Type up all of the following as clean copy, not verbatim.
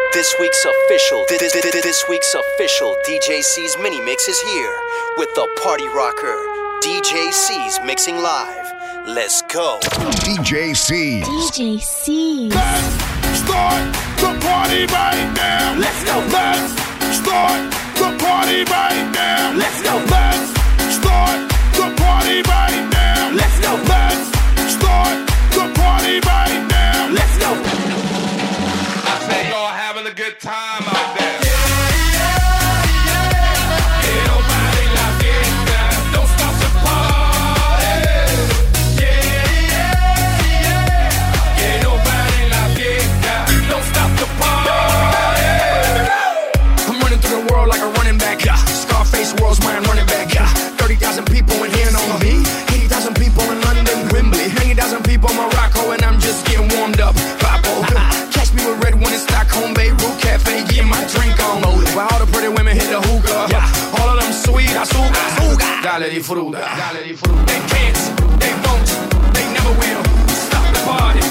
This week's official DJ C's mini mix is here with the party rocker DJ C's mixing live. Let's go. DJ C. DJ C. Let's start the party right now. Let's go. Let's start the party right now. Let's go. Let's start the party right now. Let's go. Let's start the party right now. Let's go. I say y'all having a good time out there. World's mine running back, 30,000 people in here on me, 80,000 people in London, Wembley, 90,000 people in Morocco, and I'm just getting warmed up. Papo, catch me with red one in Stockholm, Beirut Cafe, getting my drink on. While all the pretty women hit the hookah, all of them sweet, azúcar, dale disfruta. They can't, they won't, they never will stop the party.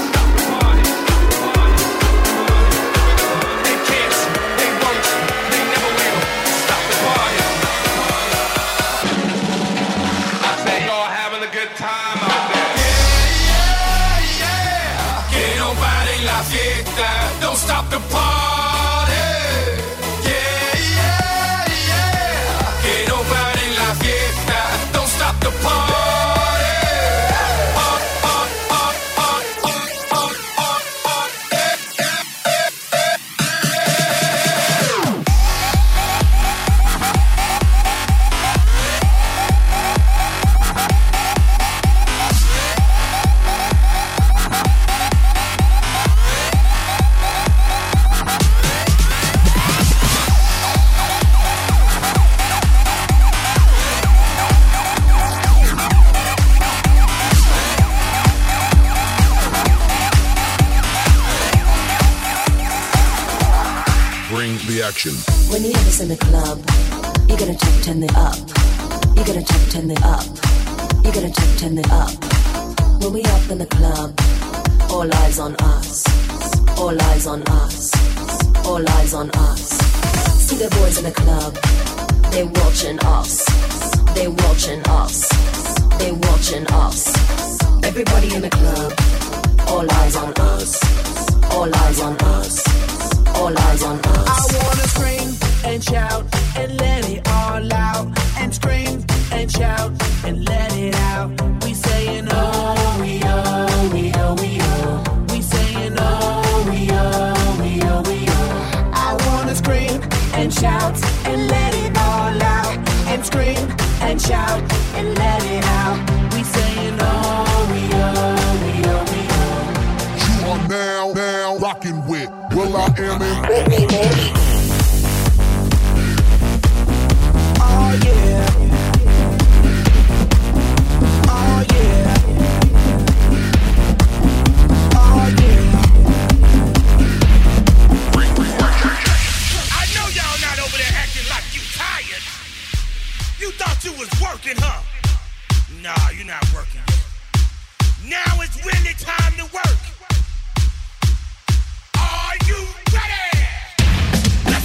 Don't stop the party. Yeah, yeah, yeah. Que no pare la fiesta. Don't stop the party. Action. When you have us in the club, you gotta turn it up. You gotta turn it up. You gotta turn it up. When we up in the club, all eyes on us. All eyes on us. All eyes on us. See the boys in the club, they watching us. They watching us. They watching us. Everybody in the club, all eyes on us. All eyes on us. All eyes on us. I wanna scream and shout and let it all out. And scream and shout and let it out. We saying oh, we oh, we oh, we oh. We saying oh, we oh, we oh, we oh. I wanna scream and shout and let it all out. And scream and shout and let it out. We saying oh, we oh, we oh, we oh. You are now rocking with Will I Am in. Oh yeah. Oh yeah. Oh yeah. I know y'all not over there acting like you tired. You thought you was working, huh? Nah, you're not working yet. Now it's really time to work. Are you ready?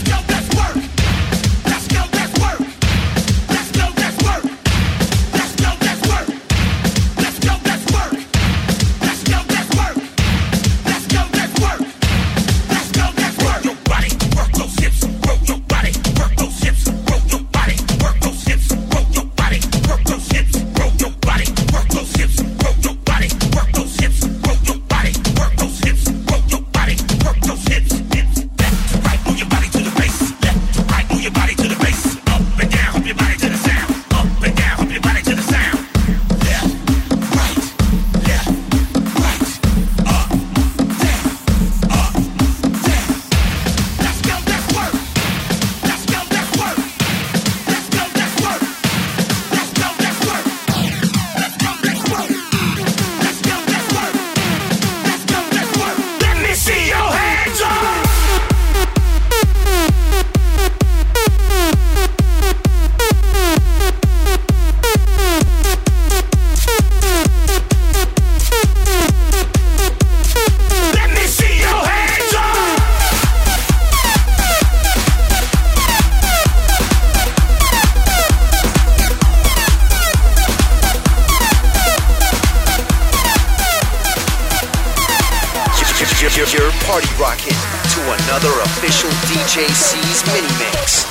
You're party rocking to another official DJ C's mini mix.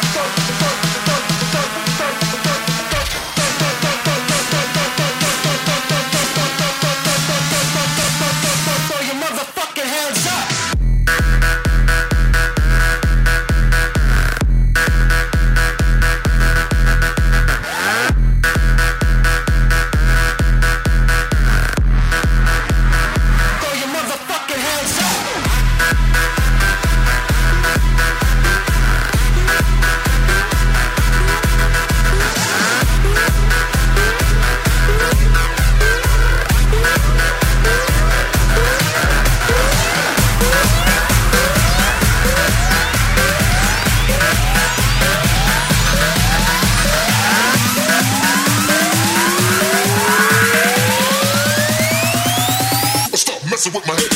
With my head.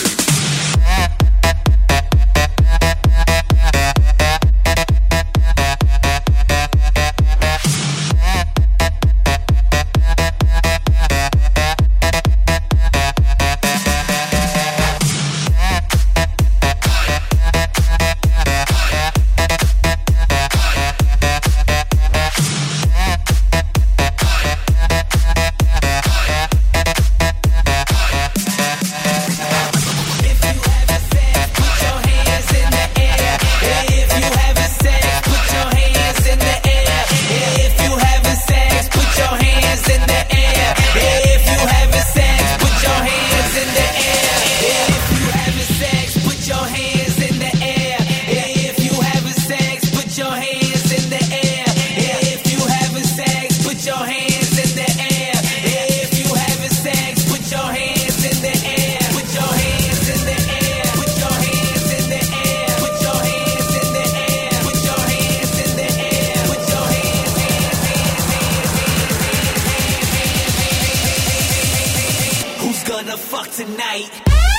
Tonight.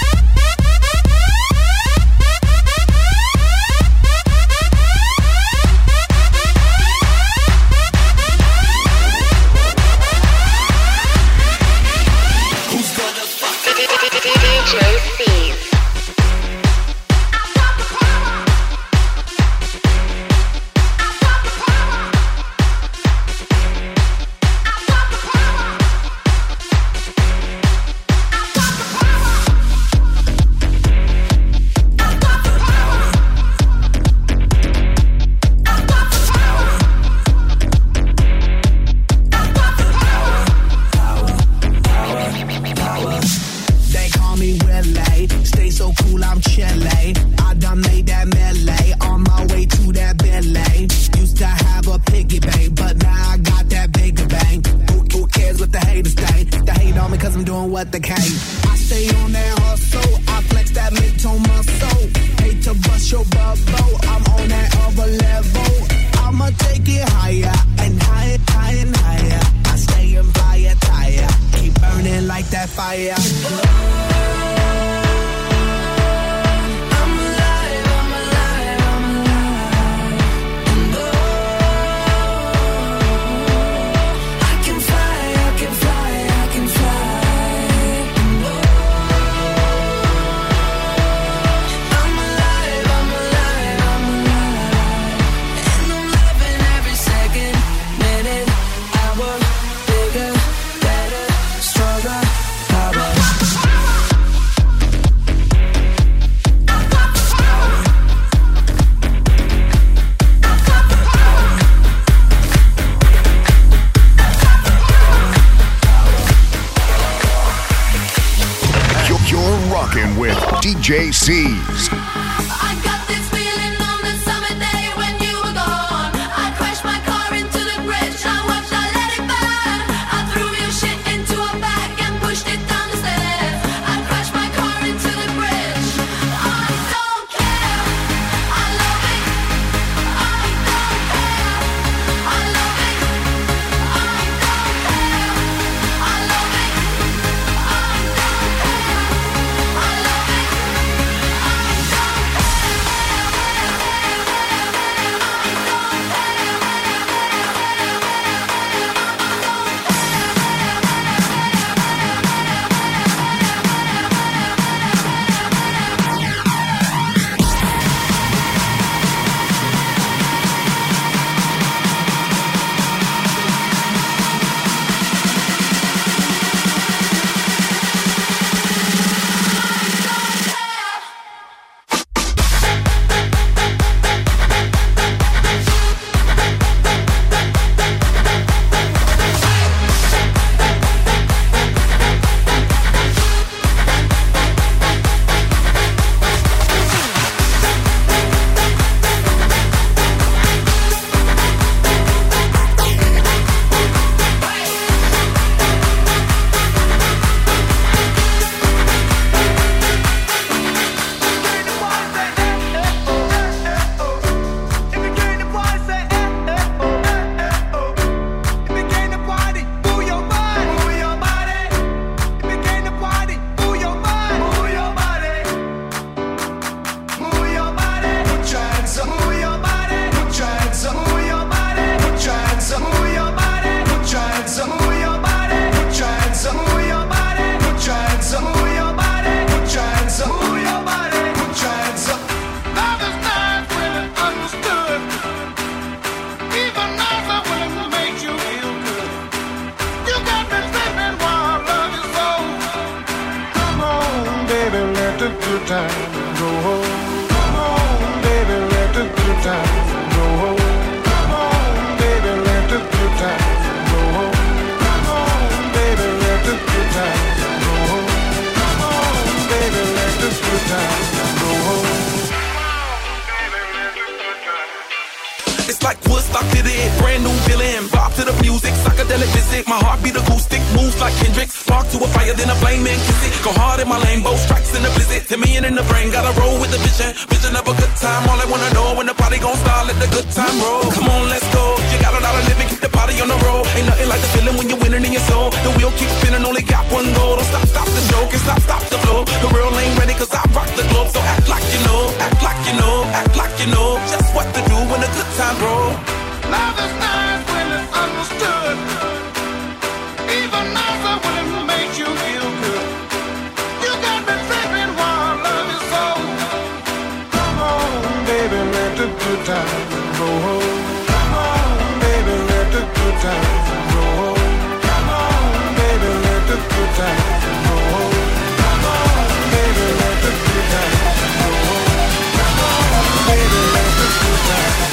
Who's gonna fuck DJ C's? What the cake? I stay on that hustle. I flex that mid-tone muscle. Hate to bust your bubble. I'm on that other level. I'ma take it higher and higher, higher and higher. I stay in fire tire. Keep burning like that fire. DJ C's. I got this feeling on the summer day when you were gone. I crashed my car into the bridge. I watched, I let it burn. I threw your shit into a bag and pushed it down the stairs. I crashed my car into the bridge. I don't care. I love it. I don't care. I love it. I don't care. I love it. I don't care. I love it. I don't It's like Woodstock did it. Brand new villain, bob to the music, psychedelic visit. My heartbeat acoustic, moves like Kendrick. Spark to a fire, then a flame and kiss it. Go hard in my lane, both strikes in the blizzard. 10 million in the brain, gotta roll with the vision. Vision of a good time, all I wanna know when the party gon' start, let the good time roll. Come on, let's go. You got a lot of living, keep the party on the road. Ain't nothing like the feeling when you're winning in your soul. The wheel keeps spinning, only got one goal. Don't stop the show, can't stop the flow. The real ain't ready, cause I rock the globe. So act like you know, act like you know, act like you know just what to do when the good time roll. Love is nice when it's understood. Even nicer when it makes you feel good. You got me tripping while I love you so. Come on, baby, let the good times roll. Come on, baby, let the good times roll. Come on, baby, let the good times roll. Come on, baby, let the good times roll. Come on, baby, let the good times roll.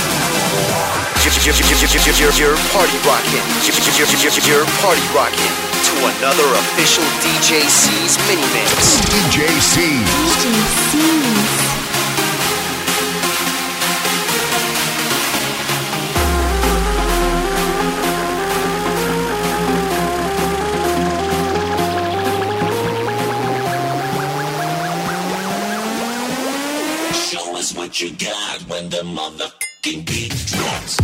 You're party rocking. You're party rocking to another official DJ C's mini mix. DJ C's. Show us what you got when the motherfucking beat drops.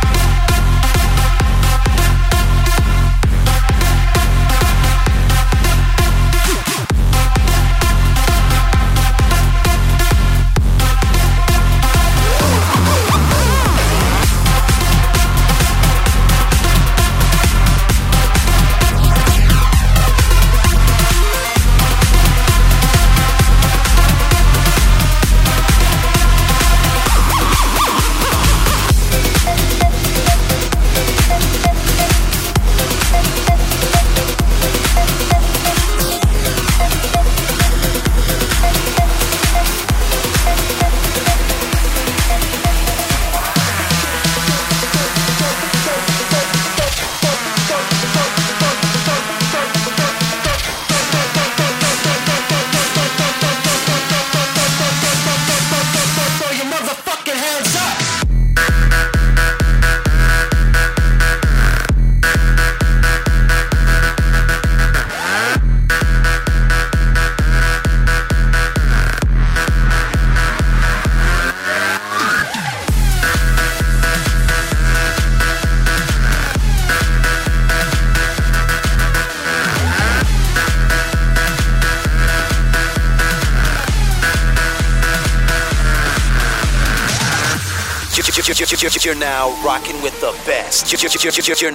You're now rocking with the best. You're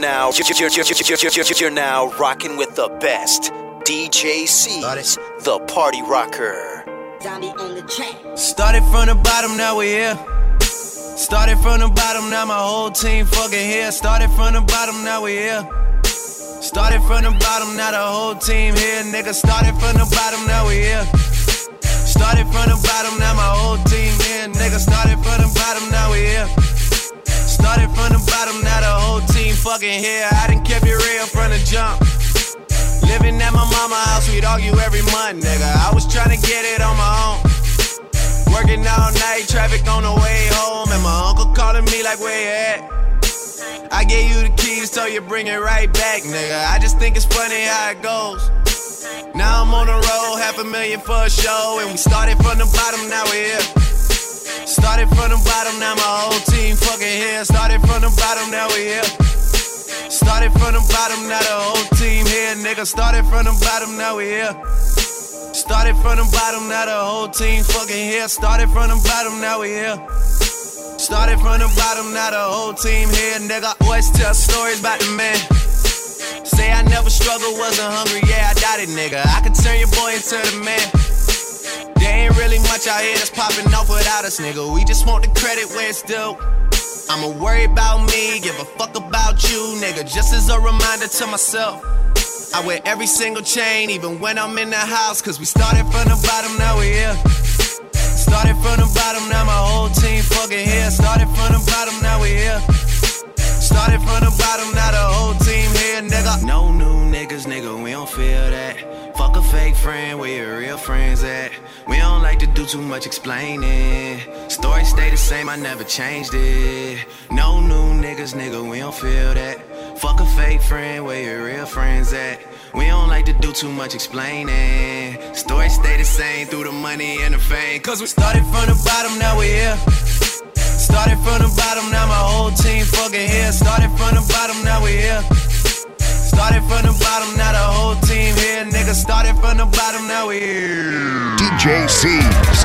now rocking with the best. DJ C's, the party rocker. Zombie on the track. Started from the bottom, now we here. Started from the bottom, now my whole team fucking here. Started from the bottom, now we here. Started from the bottom, now the whole team here. Nigga, started from the bottom, now we here. Started from the bottom, now my whole team here. Nigga, started from the bottom, now we here. Started from the bottom, now the whole team fucking here. I done kept it real from the jump. Living at my mama's house, we'd argue every month, nigga. I was tryna get it on my own. Working all night, traffic on the way home. And my uncle calling me like, where you at? I gave you the keys, so you bring it right back, nigga. I just think it's funny how it goes. Now I'm on the road, $500,000 for a show. And we started from the bottom, now we're here. Started from the bottom, now my whole team fucking here. Started from the bottom, now we here. Started from the bottom, now the whole team here. Nigga, started from the bottom, now we here. Started from the bottom, now the whole team fucking here. Started from the bottom, now we here. Started from the bottom, now the whole team here. Nigga, always tell stories about the man. Say I never struggled, wasn't hungry, yeah, I doubt it, nigga. I could turn your boy into the man. There ain't really much out here that's popping off without us, nigga. We just want the credit where it's due. I'ma worry about me, give a fuck about you, nigga. Just as a reminder to myself, I wear every single chain, even when I'm in the house. Cause we started from the bottom, now we here. Started from the bottom, now my whole team fucking here. Started from the bottom, now we here. Started from the bottom, now the whole team here, nigga. No new niggas, nigga, we don't feel that. Fuck a fake friend, where your real friends at? We don't like like to do too much explaining. Story stay the same, I never changed it. No new niggas, nigga, we don't feel that. Fuck a fake friend, where your real friends at? We don't like to do too much explaining. Story stay the same through the money and the fame. Cause we started from the bottom, now we here. Started from the bottom, now my whole team fucking here. Started from the bottom, now we here. Started from the bottom, now the whole team here. Nigga, started from the bottom, now we here. DJ C's.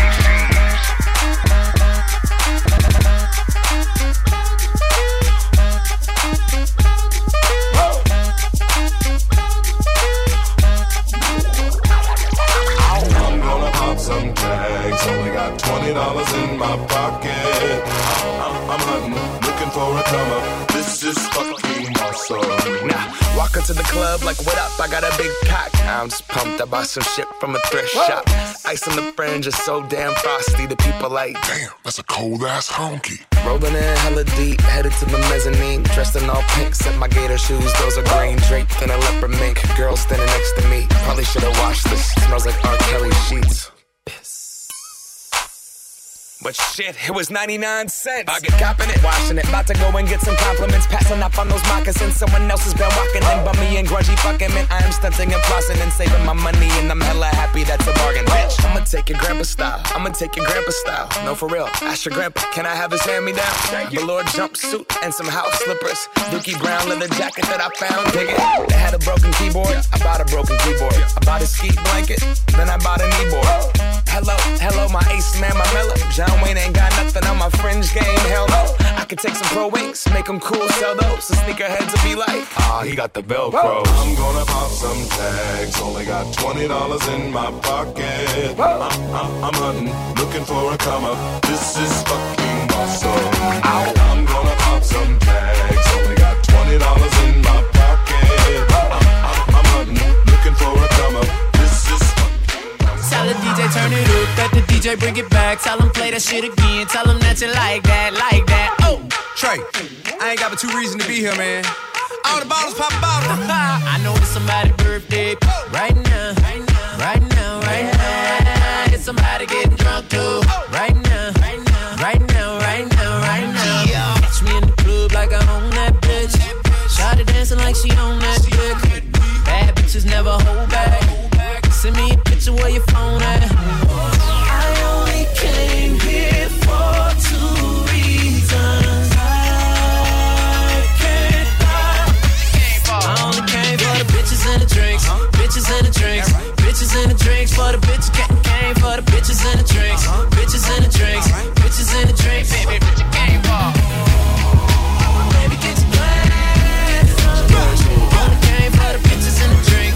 Some tags, only got $20 in my pocket. I'm hunting, looking for a come up. This is fucking awesome. Now, walk into the club like, what up? I got a big cock. I'm just pumped. I bought some shit from a thrift shop. Ice on the fringe is so damn frosty. The people like, damn, that's a cold ass honky. Rolling in hella deep, headed to the mezzanine. Dressed in all pink, set my gator shoes. Those are green, draped in a leopard mink. Girl standing next to me. Probably should've washed this. Smells like R. Kelly sheets. But shit, it was 99 cents. I get copping it, washing it. About to go and get some compliments. Passing up on those moccasins. Someone else has been walking in. Bummy and grungy fucking man. I am stunting and flossing and saving my money. And I'm hella happy that's a bargain, bitch. I'ma take your grandpa style. I'ma take your grandpa style. No, for real. Ask your grandpa, can I have his hand-me-down? Velour jumpsuit and some house slippers. Dookie brown leather jacket that I found. Dig it. They had a broken keyboard. I bought a broken keyboard. I bought a ski blanket. Then I bought a kneeboard. Hello, my ace man, my mellow. John Wayne ain't got nothing on my fringe game, hell no. I could take some pro wings, make them cool, sell those. The sneakerheads will be like, he got the Velcro. I'm gonna pop some tags, only got $20 in my pocket. I'm hunting, looking for a come up. This is fucking awesome. I'm gonna pop some tags, only got $20 in my pocket. I'm hunting, looking for a come up. This is Tell the DJ turn it up, let the DJ bring it back. Tell him play that shit again, tell him that you like that, like that. Oh, Trey, I ain't got but 2 reasons to be here, man. All the bottles pop bottles. I know it's somebody's birthday right now, right now, right now, right now. It's somebody getting drunk too right now, right now, right now, right now, right now. Catch me in the club like I own that bitch. Shawty dancing like she own that dick. Bad bitches never hold back. Send me a picture where your phone at. I only came here for 2 reasons. I only came for the bitches and the drinks. Bitches and the drinks. Bitches and the drinks. For the bitches came for the bitches and the drinks. Bitches and the drinks. Bitches and the drinks. Baby, what you came for? Baby, get your glass. Only came for the bitches and the drinks.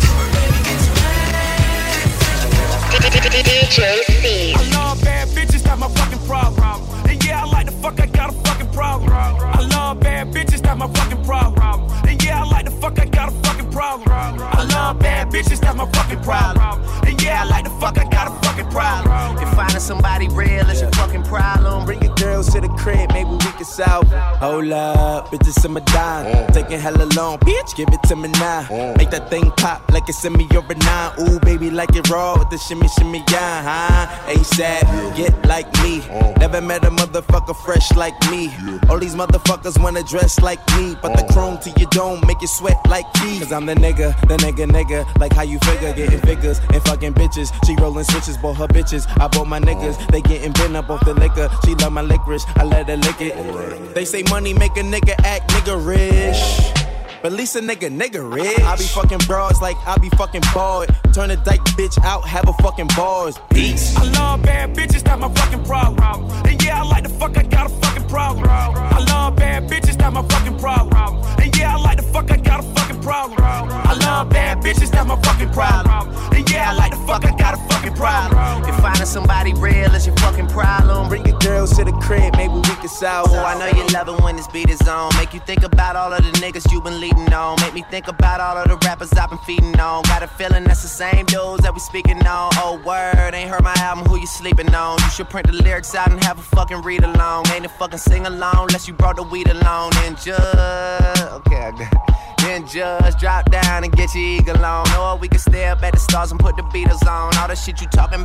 DJ C. I love bad bitches, that's my fucking problem. And yeah, I like the fuck, I got a fucking problem. I love bad bitches, that's my fucking problem. And yeah, I like the fuck, I got a fucking problem. I love bad bitches, that's my fucking problem. And yeah, I like the fuck, I got a fucking problem. If finding somebody real is your fucking problem, Bring your girls to the crib, maybe we can solve. Hold up, bitches in my dime. Taking hella long, bitch, give it to me now. Make that thing pop like it's in me over 9. Ooh, baby, like it raw with the shimmy, shimmy, yeah, huh? ASAP, get like me. Never met a motherfucker fresh like me. All these motherfuckers wanna dress like me, but the chrome to your dome make you sweat like keys. Cause I'm the nigga, like how you figure, getting figures and fucking bitches. She rolling switches, bought her bitches. I bought my niggas, they getting bent up off the liquor. She love my licorice, I let her lick it. They say money make a nigga act nigga rich. But at least a nigga rich. I be fucking broads like I be fucking bald. Turn a dyke bitch out, have a fucking bars. Peace. I love bad bitches, that's my fucking problem. And yeah, I like the fuck, I got a fucking problem. I love bad bitches, that's my fucking problem. And yeah, I like the fuck, I got a fucking problem. I love bad bitches, that's my fucking problem. And yeah, I like the fuck, I got a fucking problem. if finding somebody real is your fucking problem, Bring your girls to the crib, maybe we can solve. Oh, I know you love it when this beat is on. Make you think about all of the niggas you been leading on. Make me think about all of the rappers I've been feeding on. Got a feeling that's the same dudes that we speaking on. Oh, word, ain't heard my album, who you sleeping on? You should print the lyrics out and have a fucking read along. Ain't a fucking sing along unless you brought the weed along. And just, okay, I got it. Then just drop down and get your eagle on. Or we can stay up at the stars and put the Beatles on. All the shit you talking about is not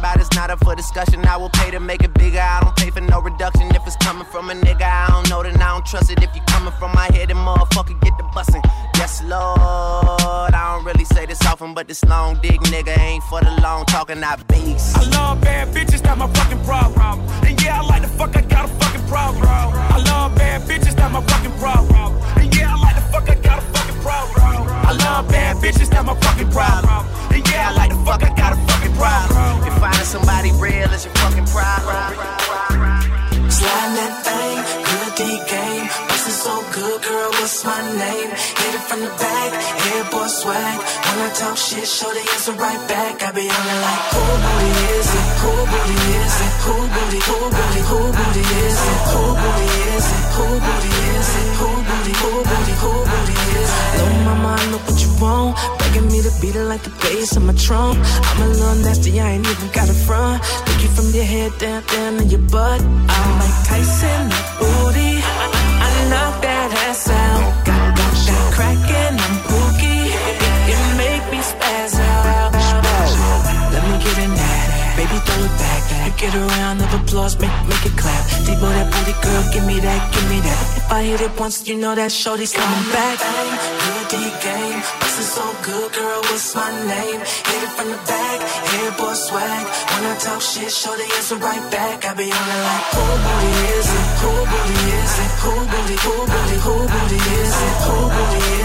up for discussion. I will pay to make it bigger. I don't pay for no reduction. If it's coming from a nigga, I don't know, then I don't trust it. If you coming from my head, then motherfucker get the bussin'. Yes, Lord. I don't really say this often, but this long dick nigga ain't for the long talking, I beast. I love bad bitches, that's my fucking problem. And yeah, I like the fuck, I got a fucking problem. I love bad bitches, that's my fucking problem. And yeah, I like the fuck, I got a fucking problem. I love bad bitches, that's my fucking problem. And yeah, I like the fuck, I got a fucking problem. If finding somebody real is your fucking problem. Sliding that thing, good D game. Bustin' so good, girl, what's my name? Hit it from the back, head boy swag. When I talk shit, show the answer right back. I be on it like, who booty is it? Who booty is it? Who booty, who booty, who booty is it? Who booty is it? Who booty is it? Who booty, who booty, who booty is it? Little mama, I know what you want. Begging me to beat it like the bass on my trunk. I'm a little nasty, I ain't even got a front. Look you from your head down to your butt. I'm like Tyson, booty. I knock that ass out. Got crackin', I'm pookie. It make me spaz out. Let me get in that, baby, throw it back. You get a round of applause, make it clap. Debo that booty, girl, give me that, give me that. If I hit it once, you know that shorty's coming back. Good D game, bustin' so good, girl, what's my name? Hit it from the back, head boy swag. When I talk shit, show the answer right back. I be on it like, who booty is it? Who booty is it? Who booty, who booty, who booty is it? Who booty is it?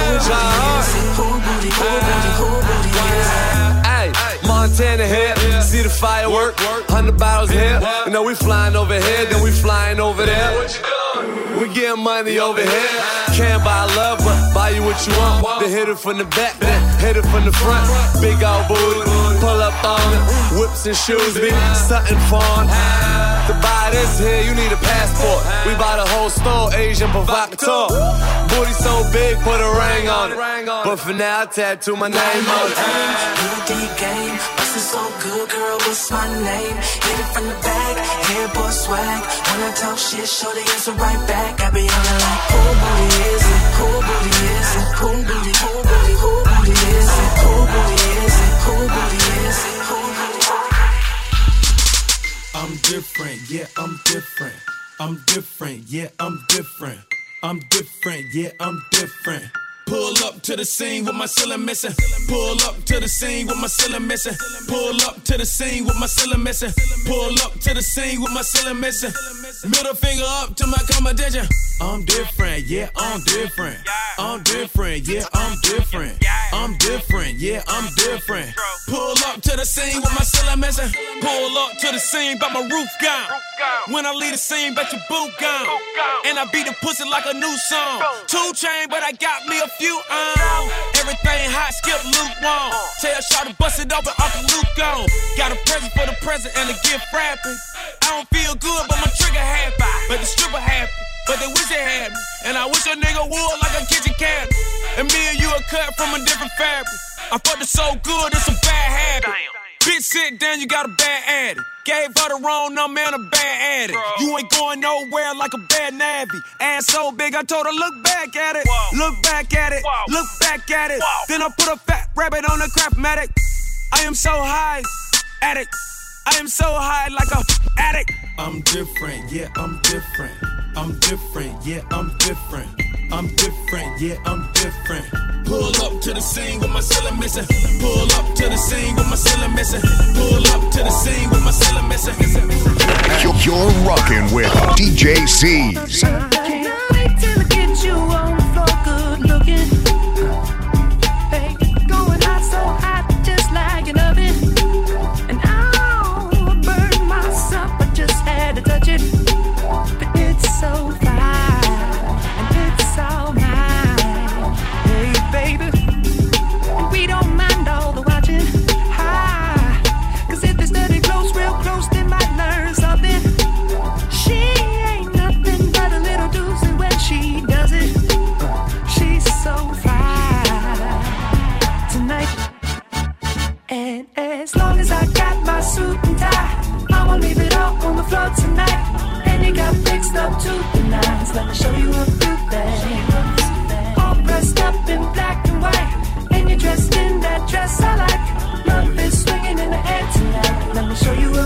Who booty, who booty, who booty is it? Hey, Montana here, see the firework, 100 bottles here. You know we flying over here, then we flying over there. We getting money over here. Can't buy love, but buy you what you want. Then hit it from the back, then hit it from the front. Big old booty, pull up on it. Whips and shoes, be something fun. To buy this here, you need a passport. We buy the whole store, Asian provocateur. Booty so big, put a ring on it. But for now, I tattoo my name on it. Good D game, bustin' so good, girl, what's my name? Hit it from the back, head boy swag. When I talk shit, show the answer right back. I be on it like, who booty is it? Who booty is it? Who booty, who booty, who booty is it? Who booty is it? Who booty is it? Who booty? I'm different, yeah, I'm different. I'm different, yeah, I'm different. I'm different, yeah, I'm different. Pull up to the scene with my ceiling missing. Pull up to the scene with my ceiling missing. Pull up to the scene with my ceiling missing. Pull up to the scene with my ceiling missing. Middle finger up to my competition. I'm different, yeah, I'm different. I'm different, yeah, I'm different. I'm different, yeah, I'm different. Pull up to the scene with my ceiling missing. Pull up to the scene, but my roof gone. When I leave the scene, bet your boot gone. And I beat the pussy like a new song. 2 Chainz, but I got me a few everything hot, skip lukewarm. Tell Shaw to bust it open, Uncle Luke gone. Got a present for the present and a gift wrapping. I don't feel good, but my trigger happy. But the stripper happy, but they wish they had me. And I wish a nigga would like a kitchen cabinet. And me and you are cut from a different fabric. I fucked it so good, it's a bad habit. Bitch, sit down, you got a bad addict. Gave her the wrong number and a bad addict. You ain't going nowhere like a bad navvy. Ass so big, I told her, look back at it. Look back at it. Look back at it. Then I put a fat rabbit on the Craftmatic. I am so high, addict. I am so high like a addict. I'm different, yeah, I'm different. I'm different, yeah, I'm different. I'm different, yeah, I'm different. Pull up to the scene with my ceiling missing. Pull up to the scene with my ceiling missing. Pull up to the scene with my ceiling missing. You're rocking with DJ C's. Can't wait till I get you on the floor, good looking. Hey, going hot, so hot, just like an oven. And I'll burn myself, I just had to touch it. But it's so fine, and it's all mine. Hey, baby, we don't mind all the watching. Cause if they study close, real close, they might learn something. She ain't nothing but a little doozy when she does it. She's so fine tonight. And as long as I got my suit and tie, I won't leave it all on the floor tonight. And you got fixed up to the nines. Let me show you a few things. All dressed up in black and white, and you're dressed in that dress I like. Love is swinging in the air tonight. Let me show you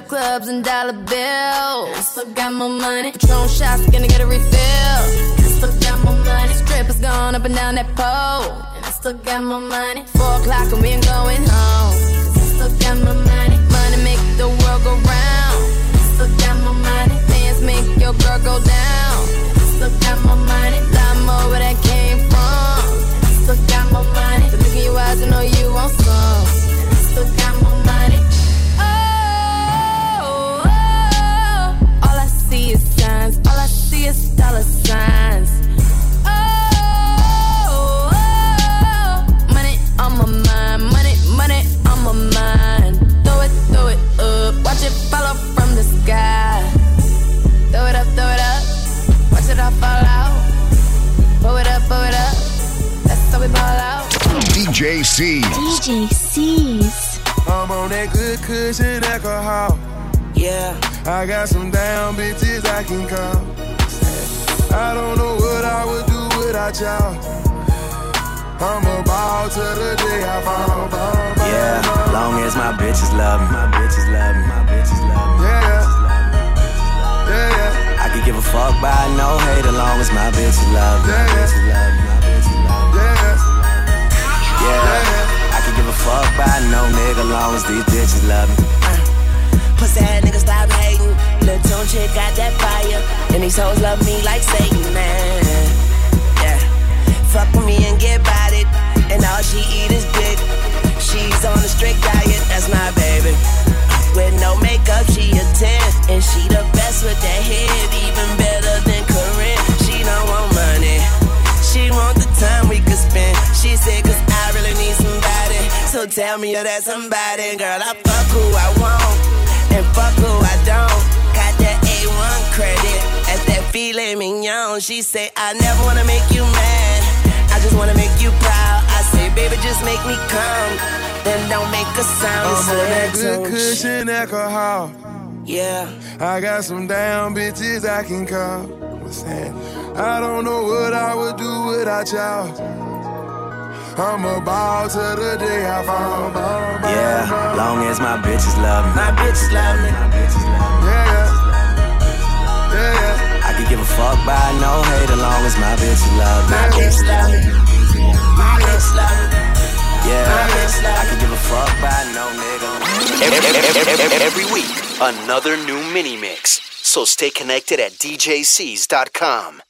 clubs and dollar bills. I still got more money. Patron shots, gonna get a refill. I still got more money. Strippers gone up and down that pole. And I still got more money. 4 o'clock and we ain't going home. I still got more money. Money make the world go round. I still got more money. Dance make your girl go down. I still got more money. Lot more where that came from. I still got more money. The look in your eyes, I know you want some. I still got more money. All I see is signs. All I see is dollar signs. Money on my mind. Money on my mind. Throw it up. Watch it fall up from the sky. Throw it up. Watch it all fall out. Blow it up. That's how we ball out. DJ C's. DJ C's. I'm on that good cushion alcohol. Yeah. I got some damn bitches I can call. I don't know what I would do without y'all. I'm a ball till the day I fall. Yeah, long as my bitches love me. My bitches love me. My bitches love me. Yeah. I could give a fuck by no hate as long as my bitches love me. My bitches love me. My bitches love me. Yeah. I could give a fuck by no nigga long as these bitches love me. Pussy ass nigga stop hating. Lil' Tune chick got that fire. And these hoes love me like Satan, man. Yeah. Fuck with me and get about it. And all she eat is dick. She's on a strict diet, that's my baby. With no makeup, she a 10. And she the best with that head, even better than Corinne. She don't want money. She want the time we could spend. She said, cause I really need somebody. So tell me you're that somebody. Girl, I fuck who I want. And fuck who I don't. Got that A1 credit. That's that filet mignon. She say, I never wanna make you mad. I just wanna make you proud. I say, baby, just make me come. Then don't make a sound. I'm on that good cushion alcohol. Yeah. I got some damn bitches I can call. What's that? I don't know what I would do without y'all. I'm a ball till the day I fall. Yeah, long as my bitches love me. My bitches love me. My bitches love me. Yeah. I could give a fuck by no hate as long as my bitches love me. My bitches love me. My bitches love me. Yeah, I could give a fuck by no nigga. Every week, another new mini mix. So stay connected at DJCs.com.